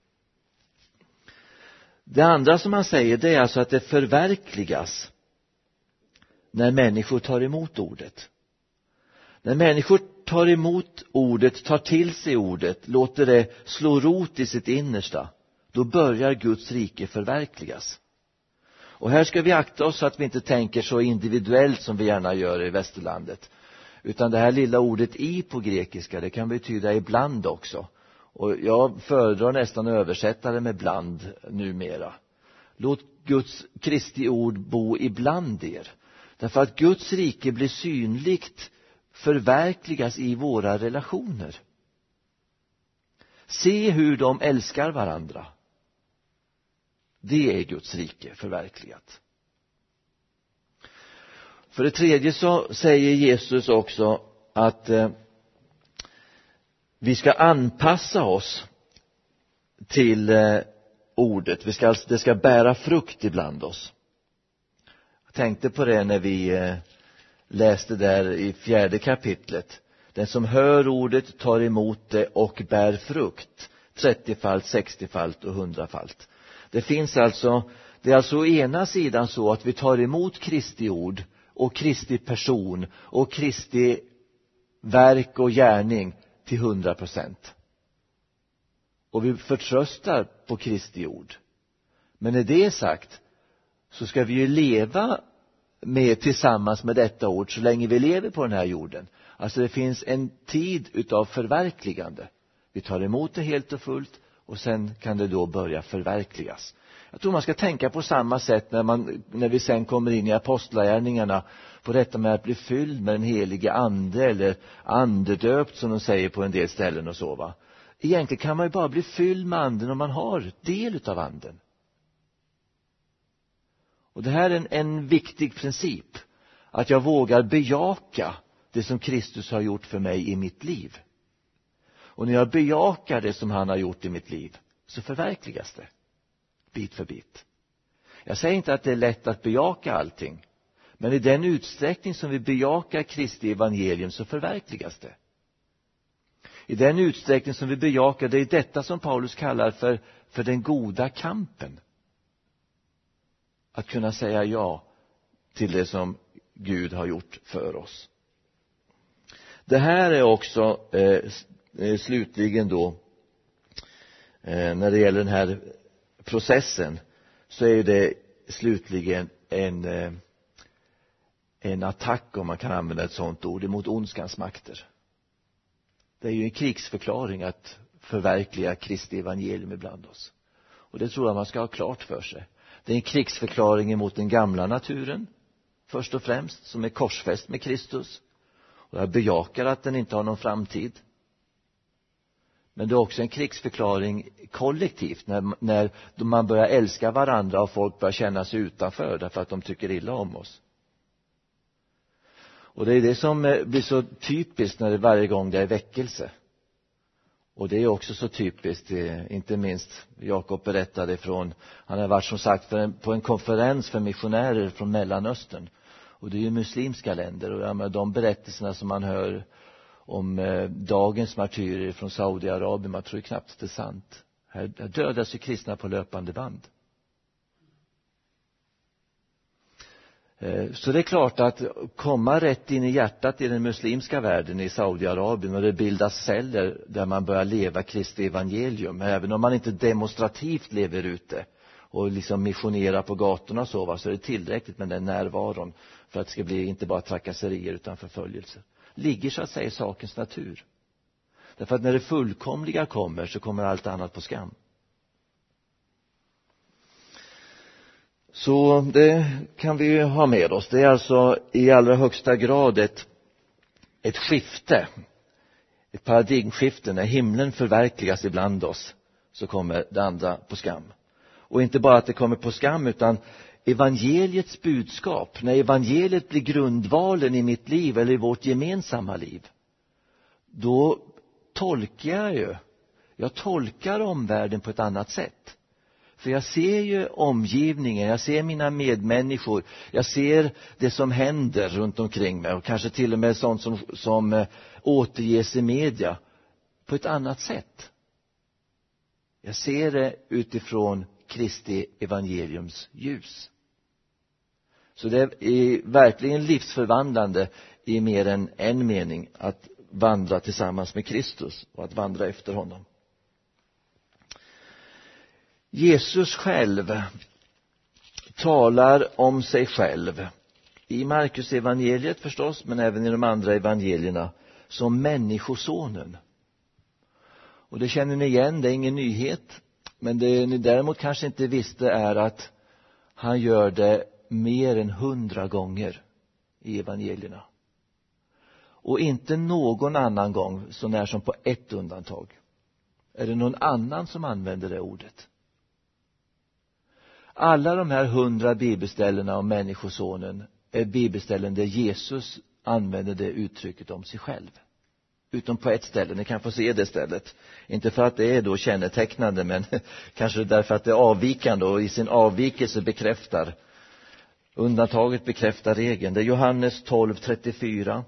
Det andra som han säger, det är alltså att det förverkligas när människor tar emot ordet. När människor tar emot ordet, tar till sig ordet, låter det slå rot i sitt innersta, då börjar Guds rike förverkligas. Och här ska vi akta oss så att vi inte tänker så individuellt som vi gärna gör i västerlandet. Utan det här lilla ordet i på grekiska, det kan betyda ibland också. Och jag föredrar nästan att översätta det med bland numera. Låt Guds Kristi ord bo ibland er. Därför att Guds rike blir synligt, förverkligas i våra relationer. Se hur de älskar varandra. Det är Guds rike förverkligat. För det tredje så säger Jesus också att vi ska anpassa oss till ordet. Det ska bära frukt ibland oss. Jag tänkte på det när vi läste där i 4:e kapitlet. Den som hör ordet tar emot det och bär frukt. 30-falt, 60-falt och 100-falt. Det är alltså å ena sidan så att vi tar emot Kristi ord och Kristi person och Kristi verk och gärning till 100%. Och vi förtröstar på Kristi ord. Men när det är sagt så ska vi ju leva tillsammans med detta ord så länge vi lever på den här jorden. Alltså det finns en tid utav förverkligande. Vi tar emot det helt och fullt och sen kan det då börja förverkligas. Jag tror man ska tänka på samma sätt när vi sen kommer in i apostlagärningarna på detta med att bli fylld med den helige ande eller andedöpt som de säger på en del ställen och så va. Egentligen kan man ju bara bli fylld med anden om man har del utav anden. Och det här är en viktig princip. Att jag vågar bejaka det som Kristus har gjort för mig i mitt liv. Och när jag bejakar det som han har gjort i mitt liv så förverkligas det. Bit för bit. Jag säger inte att det är lätt att bejaka allting. Men i den utsträckning som vi bejakar Kristi evangelium så förverkligas det. I den utsträckning som vi bejakar, det är detta som Paulus kallar för den goda kampen. Att kunna säga ja till det som Gud har gjort för oss. Det här är också slutligen då när det gäller den här processen så är det slutligen en attack, om man kan använda ett sådant ord, mot ondskans makter. Det är ju en krigsförklaring att förverkliga Kristi evangelium ibland oss. Och det tror jag man ska ha klart för sig. Det är en krigsförklaring emot den gamla naturen först och främst, som är korsfäst med Kristus. Och jag bejakar att den inte har någon framtid. Men det är också en krigsförklaring kollektivt när man börjar älska varandra och folk börjar känna sig utanför därför att de tycker illa om oss. Och det är det som blir så typiskt när det varje gång det är väckelse. Och det är också så typiskt, inte minst Jakob berättade från, han har varit som sagt på en konferens för missionärer från Mellanöstern. Och det är ju muslimska länder, och de berättelserna som man hör om dagens martyrer från Saudiarabien, man tror knappt att det är sant. Här dödas ju kristna på löpande band. Så det är klart att komma rätt in i hjärtat i den muslimska världen i Saudiarabien, och det bildas celler där man börjar leva Kristi evangelium, även om man inte demonstrativt lever ute och liksom missionerar på gatorna och så är det tillräckligt med den närvaron för att det ska bli inte bara trakasserier utan förföljelser. Ligger så att säga i sakens natur. Därför att när det fullkomliga kommer så kommer allt annat på skam. Så det kan vi ju ha med oss. Det är alltså i allra högsta grad ett skifte, ett paradigmskifte. När himlen förverkligas ibland oss så kommer det andra på skam. Och inte bara att det kommer på skam, utan evangeliets budskap, när evangeliet blir grundvalen i mitt liv eller i vårt gemensamma liv, då jag tolkar omvärlden på ett annat sätt. För jag ser ju omgivningen, jag ser mina medmänniskor, jag ser det som händer runt omkring mig, och kanske till och med sånt som återges i media på ett annat sätt. Jag ser det utifrån Kristi evangeliums ljus. Så det är verkligen livsförvandlande i mer än en mening att vandra tillsammans med Kristus och att vandra efter honom. Jesus själv talar om sig själv i Markus evangeliet förstås, men även i de andra evangelierna, som människosonen. Och det känner ni igen, det är ingen nyhet. Men det ni däremot kanske inte visste är att han gör det mer än 100 gånger i evangelierna. Och inte någon annan gång, så när som på ett undantag, är det någon annan som använder det ordet. Alla de här 100 bibelställena om människosonen är bibelställen där Jesus använder det uttrycket om sig själv. Utom på ett ställe, ni kan få se det stället. Inte för att det är då kännetecknande, men kanske därför att det är avvikande och i sin avvikelse bekräftar. Undantaget bekräftar regeln. Det är Johannes 12:34.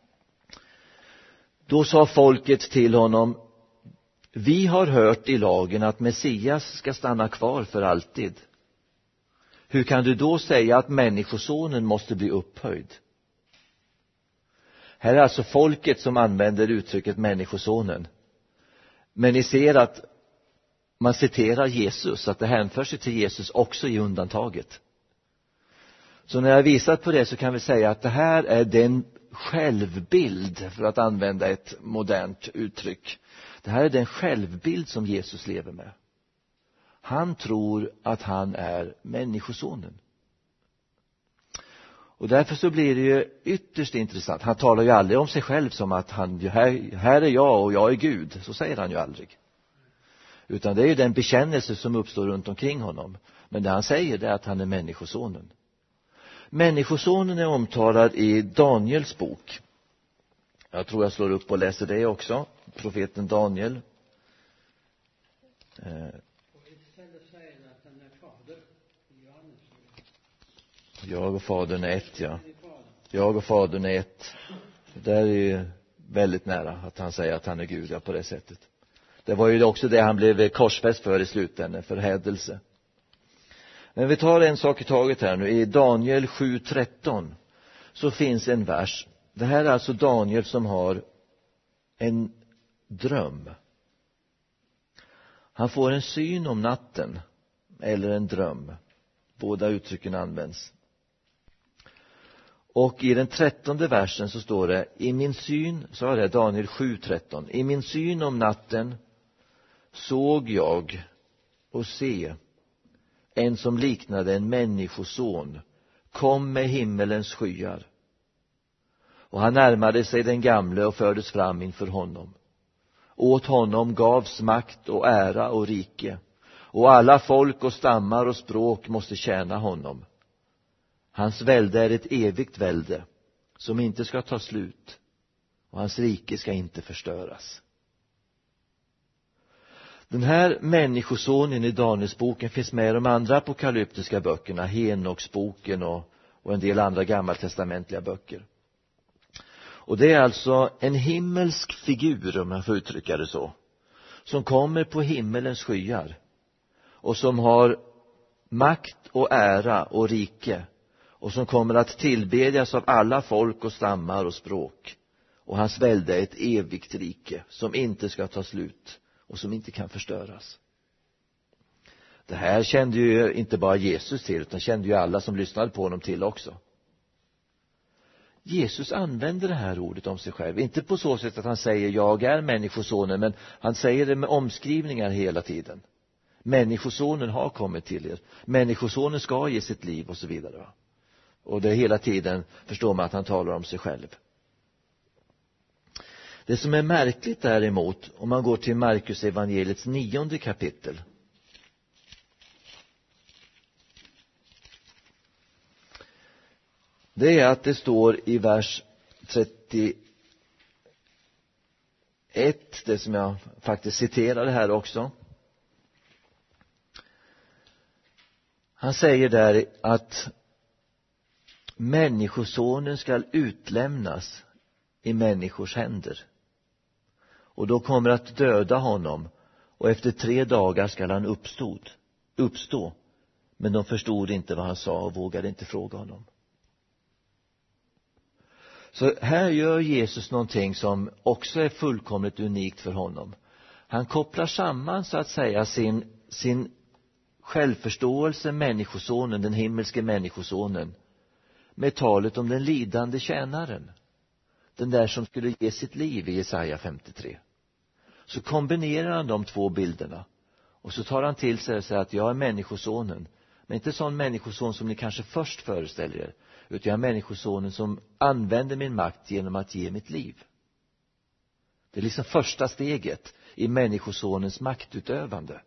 Då sa folket till honom: vi har hört i lagen att Messias ska stanna kvar för alltid. Hur kan du då säga att människosonen måste bli upphöjd? Här är alltså folket som använder uttrycket människosonen. Men ni ser att man citerar Jesus, att det hänför sig till Jesus också i undantaget. Så när jag visat på det så kan vi säga att det här är den självbild, för att använda ett modernt uttryck. Det här är den självbild som Jesus lever med. Han tror att han är människosonen. Och därför så blir det ju ytterst intressant. Han talar ju aldrig om sig själv som att här är jag och jag är Gud. Så säger han ju aldrig. Utan det är ju den bekännelse som uppstår runt omkring honom. Men det han säger är att han är människosonen. Människosonen är omtalad i Daniels bok. Jag tror jag slår upp och läser det också. Profeten Daniel. Jag och fadern är ett, ja. Jag och fadern är ett. Det där är ju väldigt nära att han säger att han är Gud, ja, på det sättet. Det var ju också det han blev korsfäst för i slutändan, förhädelse. Men vi tar en sak i taget här nu. I Daniel 7:13 så finns en vers. Det här är alltså Daniel som har en dröm. Han får en syn om natten eller en dröm. Båda uttrycken används. Och i den 13:e versen så står det: i min syn, så är det Daniel 7:13. I min syn om natten såg jag och se, en som liknade en människoson kom med himmelens skyar. Och han närmade sig den gamle och fördes fram inför honom. Åt honom gavs makt och ära och rike, och alla folk och stammar och språk måste tjäna honom. Hans välde är ett evigt välde som inte ska ta slut, och hans rike ska inte förstöras. Den här människosonen i Danielsboken finns med i de andra apokalyptiska böckerna, Henoksboken och en del andra gammaltestamentliga böcker. Och det är alltså en himmelsk figur, om jag får uttrycka det så, som kommer på himmelens skyar och som har makt och ära och rike, och som kommer att tillbedjas av alla folk och stammar och språk. Och hans välde är ett evigt rike som inte ska ta slut och som inte kan förstöras. Det här kände ju inte bara Jesus till, utan kände ju alla som lyssnade på honom till också. Jesus använder det här ordet om sig själv, inte på så sätt att han säger jag är människosonen, men han säger det med omskrivningar hela tiden. Människosonen har kommit till er, människosonen ska ge sitt liv och så vidare, va? Och det är hela tiden, förstår man, att han talar om sig själv. Det som är märkligt däremot, om man går till Markus evangeliets 9:e kapitel, det är att det står i vers 31, det som jag faktiskt citerade här också. Han säger där att människosonen ska utlämnas i människors händer, och då kommer att döda honom, och efter 3 dagar ska han uppstå. Men de förstod inte vad han sa och vågade inte fråga honom. Så här gör Jesus någonting som också är fullkomligt unikt för honom. Han kopplar samman, så att säga, sin självförståelse, människosonen, den himmelske människosonen, med talet om den lidande tjänaren, den där som skulle ge sitt liv i Jesaja 53. Så kombinerar han de 2 bilderna, och så tar han till sig och säger att jag är människosonen, men inte sån människoson som ni kanske först föreställer er, utan jag är människosonen som använder min makt genom att ge mitt liv. Det är liksom första steget i människosonens maktutövande.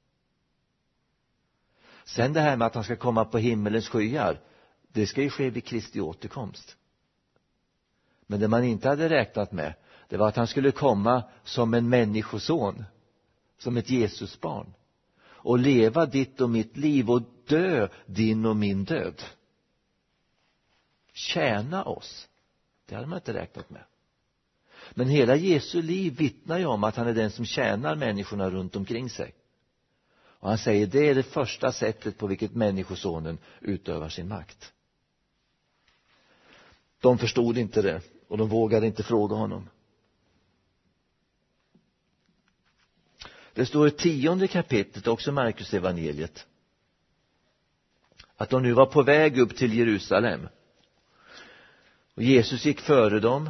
Sen det här med att han ska komma på himmelens skyar, det ska ju ske vid Kristi återkomst. Men det man inte hade räknat med, det var att han skulle komma som en människoson, som ett Jesusbarn, och leva ditt och mitt liv och dö din och min död. Tjäna oss. Det hade man inte räknat med. Men hela Jesu liv vittnar ju om att han är den som tjänar människorna runt omkring sig. Och han säger, det är det första sättet på vilket människosonen utövar sin makt. De förstod inte det, och de vågade inte fråga honom. Det står i 10:e kapitlet, också Markus evangeliet, att de nu var på väg upp till Jerusalem. Och Jesus gick före dem,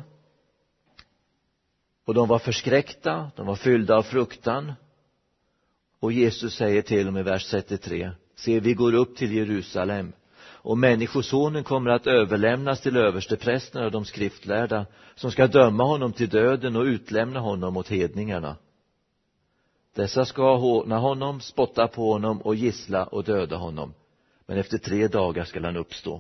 och de var förskräckta, de var fyllda av fruktan. Och Jesus säger till dem i vers 33, se, vi går upp till Jerusalem, och människosonen kommer att överlämnas till översteprästerna och de skriftlärda, som ska döma honom till döden och utlämna honom åt hedningarna. Dessa ska håna honom, spotta på honom och gissla och döda honom, men efter 3 dagar ska han uppstå.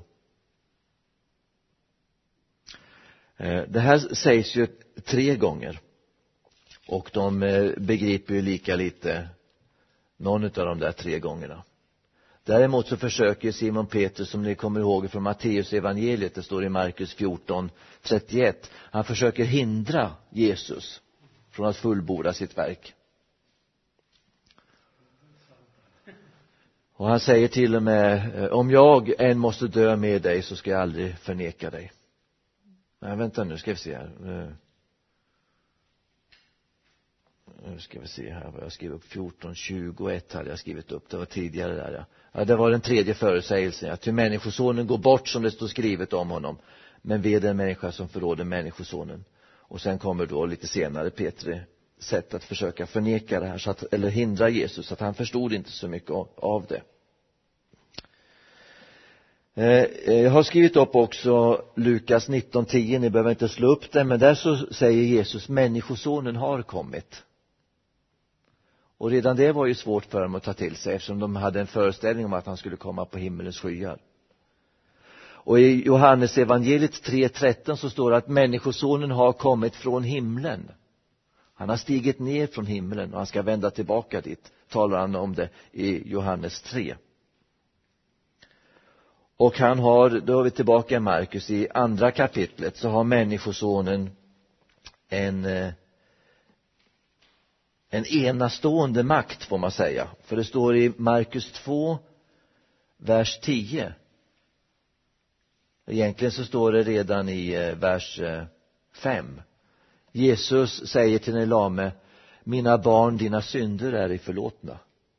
Det här sägs ju 3 gånger, och de begriper ju lika lite någon av de där 3 gångerna. Däremot så försöker Simon Petrus, som ni kommer ihåg från Matteus evangeliet, det står i Markus 14:31, han försöker hindra Jesus från att fullborda sitt verk. Och han säger till och med, om jag än måste dö med dig så ska jag aldrig förneka dig. Nej, vänta nu, ska vi se här. Nu ska vi se här vad jag skrev upp. 14:21 hade jag skrivit upp. Det var tidigare där. Ja, det var den 3:e förutsägelsen. Att hur människosonen går bort, som det står skrivet om honom. Men ved den människa som förråder människosonen. Och sen kommer då lite senare Petri sätt att försöka förneka det här så att, eller hindra Jesus, att han förstod inte så mycket av det. Jag har skrivit upp också Lukas 19:10, ni behöver inte slå upp det, men där så säger Jesus: människosonen har kommit. Och redan det var ju svårt för dem att ta till sig, eftersom de hade en föreställning om att han skulle komma på himmelens skyar. Och i Johannes evangeliet 3:13 så står det att människosonen har kommit från himlen. Han har stigit ner från himlen och han ska vända tillbaka dit. Talar han om det i Johannes 3. Och han har, då är vi tillbaka i Markus, i andra kapitlet så har människosonen en enastående makt, får man säga. För det står i Markus 2, vers 10. Egentligen så står det redan i vers 5. Jesus säger till den lame: mina barn, dina synder är i förlåtna.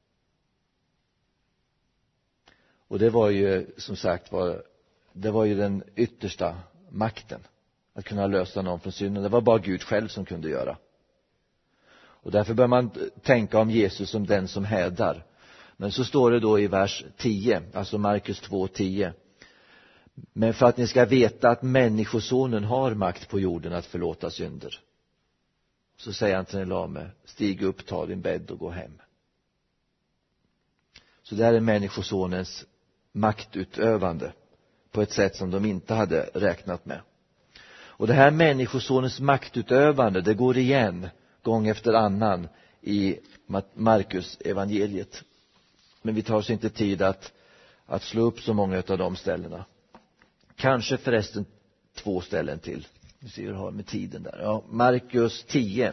Och det var ju som sagt det var ju den yttersta makten, att kunna lösa någon från synden. Det var bara Gud själv som kunde göra. Och därför bör man tänka om Jesus som den som hädar. Men så står det då i vers 10, alltså Markus 2:10. Men för att ni ska veta att människosonen har makt på jorden att förlåta synder. Så säger han till den lame: stig upp, ta din bädd och gå hem. Så där är människosonens maktutövande på ett sätt som de inte hade räknat med. Och det här människosonens maktutövande, det går igen gång efter annan i Markus evangeliet. Men vi tar oss inte tid att slå upp så många av de ställena. Kanske förresten 2 ställen till. Vi ser hur det har med tiden där. Ja, Markus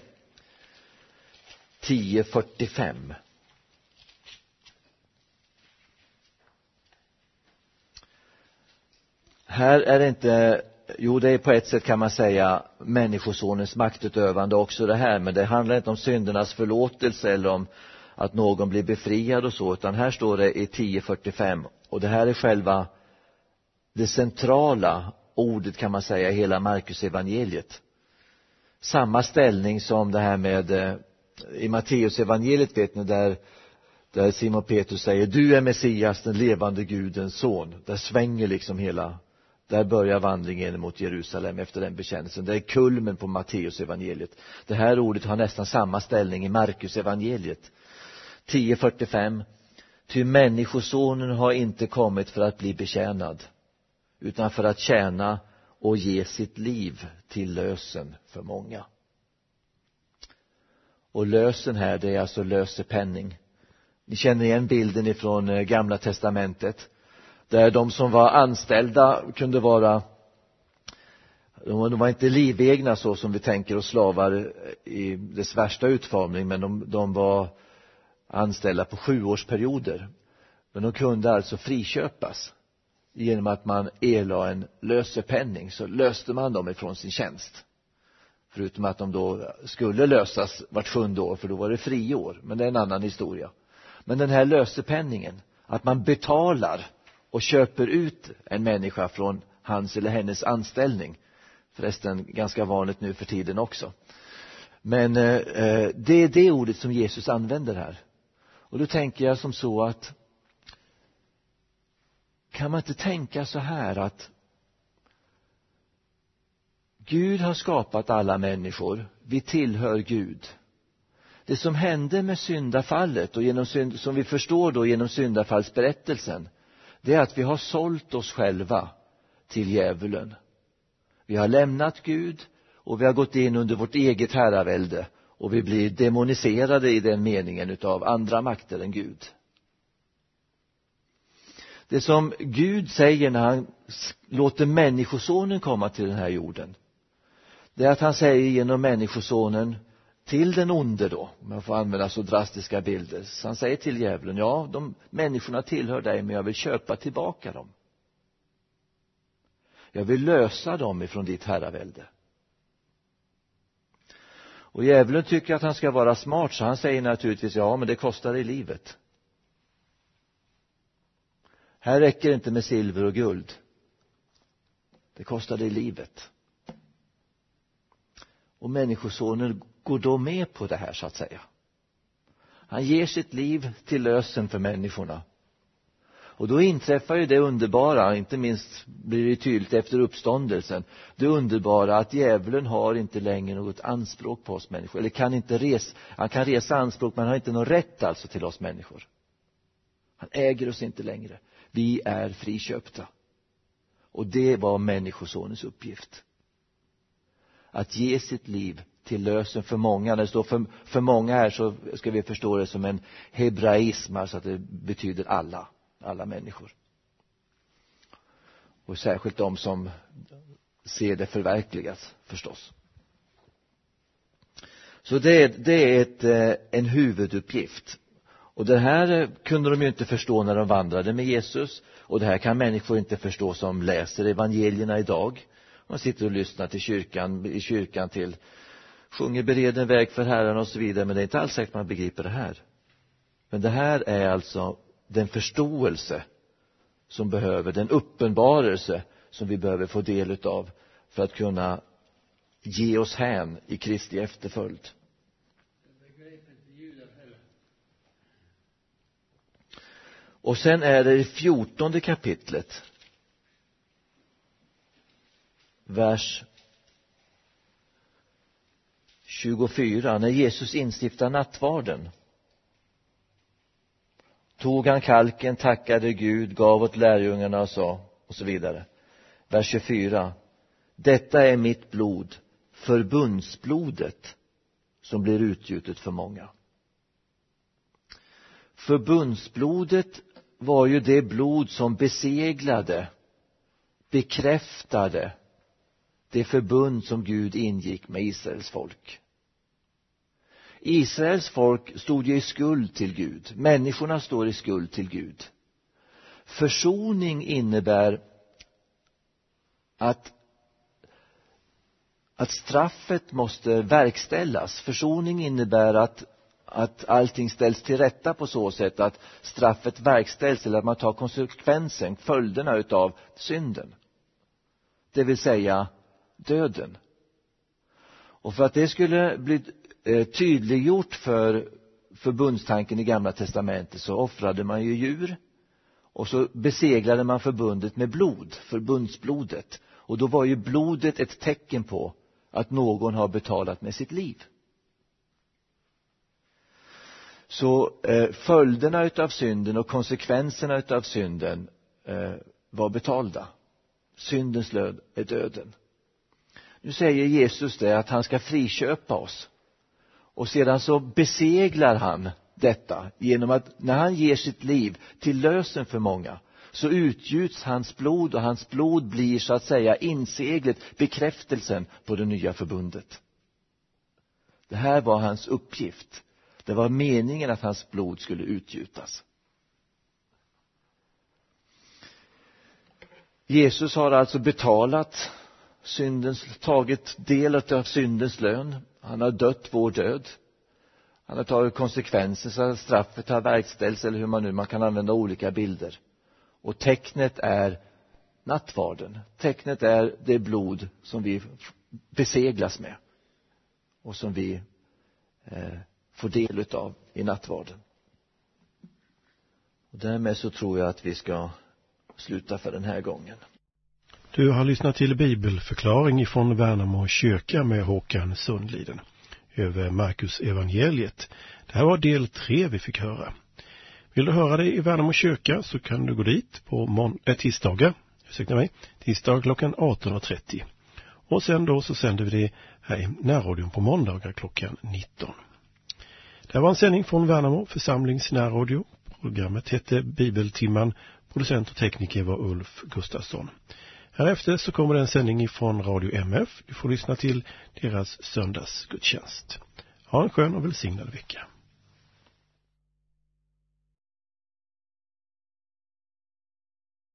10:45. Här är det inte, jo det är på ett sätt kan man säga människosonens maktutövande också det här, men det handlar inte om syndernas förlåtelse eller om att någon blir befriad och så, utan här står det i 10:45, och det här är själva det centrala ordet kan man säga i hela Markus evangeliet. Samma ställning som det här med i Matteus evangeliet, vet ni, där Simon Petrus säger: du är Messias, den levande Gudens son. Där svänger liksom hela, där börjar vandringen mot Jerusalem efter den bekännelsen. Det är kulmen på Matteus evangeliet. Det här ordet har nästan samma ställning i Markus evangeliet. 10:45. Ty människosonen har inte kommit för att bli betjänad, utan för att tjäna och ge sitt liv till lösen för många. Och lösen här, det är alltså lösepenning. Ni känner igen bilden ifrån Gamla testamentet, där de som var anställda kunde vara, de var inte livegna så som vi tänker oss slavar i dess värsta utformning, men de var anställda på 7-årsperioder. Men de kunde alltså friköpas genom att man erlade en lösepenning, så löste man dem ifrån sin tjänst. Förutom att de då skulle lösas vart 7:e år, för då var det friår, men det är en annan historia. Men den här lösepenningen, att man betalar och köper ut en människa från hans eller hennes anställning, förresten ganska vanligt nu för tiden också. Men det är det ordet som Jesus använder här. Och då tänker jag som så att, kan man inte tänka så här att Gud har skapat alla människor, vi tillhör Gud. Det som hände med syndafallet och som vi förstår då genom syndafallsberättelsen, det är att vi har sålt oss själva till djävulen. Vi har lämnat Gud och vi har gått in under vårt eget herravälde, och vi blir demoniserade i den meningen utav andra makter än Gud. Det som Gud säger när han låter människosonen komma till den här jorden, det är att han säger genom människosonen till den onde då, om jag får använda så drastiska bilder. Så han säger till djävulen: ja, de människorna tillhör dig, men jag vill köpa tillbaka dem. Jag vill lösa dem ifrån ditt herravälde. Och djävulen tycker att han ska vara smart, så han säger naturligtvis: ja, men det kostar i livet. Här räcker det inte med silver och guld. Det kostar i livet. Och människosonen går då med på det här, så att säga. Han ger sitt liv till lösen för människorna. Och då inträffar ju det underbara, inte minst blir det tydligt efter uppståndelsen, det underbara att djävulen har inte längre något anspråk på oss människor. Eller han kan resa anspråk, men han har inte någon rätt alltså till oss människor. Han äger oss inte längre. Vi är friköpta. Och det var människosonens uppgift. Att ge sitt liv till lösen för många. När det står för många här, så ska vi förstå det som en hebraism, alltså att det betyder alla människor. Och särskilt de som ser det förverkligas, förstås. Så det är en huvuduppgift. Och det här kunde de ju inte förstå när de vandrade med Jesus. Och det här kan människor inte förstå som läser evangelierna idag. Man sitter och lyssnar till i kyrkan till sjunger bered en väg för Herren och så vidare. Men det är inte alls säkert man begriper det här. Men det här är alltså den förståelse som behöver, den uppenbarelse som vi behöver få del utav för att kunna ge oss hän i Kristi efterföljd. Och sen är det i 14:e kapitlet, vers 24, när Jesus instiftar nattvarden. Tog han kalken, tackade Gud, gav åt lärjungarna och sa, och så vidare. Vers 24. Detta är mitt blod, förbundsblodet, som blir utgjutet för många. Förbundsblodet var ju det blod som beseglade, bekräftade det förbund som Gud ingick med Israels folk. Israels folk stod ju i skuld till Gud. Människorna står i skuld till Gud. Försoning innebär att straffet måste verkställas. Försoning innebär att allting ställs till rätta på så sätt att straffet verkställs, eller att man tar konsekvensen, följderna utav synden. Det vill säga döden. Och för att det skulle bli tydliggjort för förbundstanken i Gamla testamentet, så offrade man ju djur och så beseglade man förbundet med blod, förbundsblodet. Och då var ju blodet ett tecken på att någon har betalat med sitt liv. Så följderna utav synden och konsekvenserna utav synden var betalda. Syndens lön är döden. Nu säger Jesus det, att han ska friköpa oss. Och sedan så beseglar han detta genom att när han ger sitt liv till lösen för många, så utgjuts hans blod, och hans blod blir så att säga inseglet, bekräftelsen på det nya förbundet. Det här var hans uppgift. Det var meningen att hans blod skulle utgjutas. Jesus har alltså betalat tagit del av syndens lön. Han har dött vår död. Han har tagit konsekvenser så att straffet har verkställts, eller hur man kan använda olika bilder. Och tecknet är nattvarden. Tecknet är det blod som vi beseglas med och som vi får del utav i nattvarden. Och därmed så tror jag att vi ska sluta för den här gången. Du har lyssnat till bibelförklaring från Värnamo kyrka med Håkan Sundliden över Markus evangeliet. Det här var del 3 vi fick höra. Vill du höra det i Värnamo kyrka så kan du gå dit på tisdag klockan 18:30. Och sen då så sänder vi det här i närradion på måndagar klockan 19. Det här var en sändning från Värnamo församlings närradio. Programmet hette Bibeltimman. Producent och tekniker var Ulf Gustafsson. Härefter så kommer det en sändning från Radio MF. Du får lyssna till deras söndagsgudstjänst. Ha en skön och välsignad vecka.